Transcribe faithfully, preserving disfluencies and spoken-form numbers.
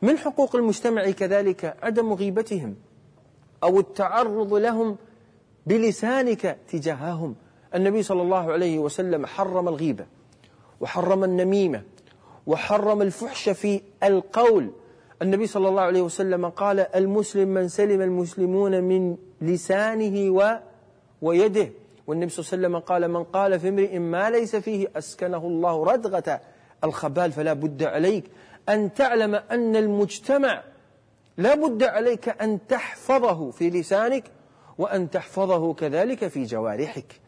من حقوق المجتمع كذلك عدم غيبتهم أو التعرض لهم بلسانك تجاههم. النبي صلى الله عليه وسلم حرم الغيبة وحرم النميمة وحرم الفحش في القول. النبي صلى الله عليه وسلم قال: المسلم من سلم المسلمون من لسانه و ويده. والنبي صلى الله عليه وسلم قال: من قال في امرئ ما ليس فيه أسكنه الله ردغة الخبال. فلا بد عليك أن تعلم أن المجتمع لا بد عليك أن تحفظه في لسانك وأن تحفظه كذلك في جوارحك.